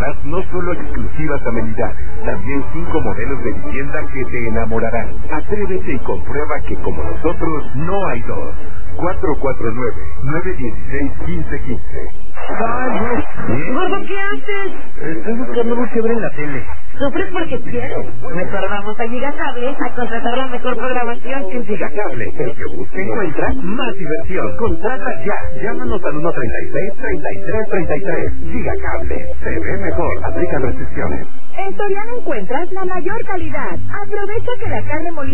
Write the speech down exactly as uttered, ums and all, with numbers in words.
encontrarás no solo exclusivas amenidades, también cinco modelos de vivienda que te enamorarán. Atrévete y comprueba que como nosotros no hay dos. cuatro cuatro nueve, nueve uno seis, uno cinco uno cinco. Gordo, ¿qué haces? Estoy buscando algo chévere en la tele. Sufres porque quieres. Mejor vamos a Gigacable a contratar la mejor programación. En Gigacable, el que busca encuentra más diversión. Contrata ya. Llámanos al uno treinta y seis, treinta y tres, treinta y tres. Gigacable. Se ve mejor. Aplica restricciones. En Soriana encuentras la mayor calidad. Aprovecha que la carne molida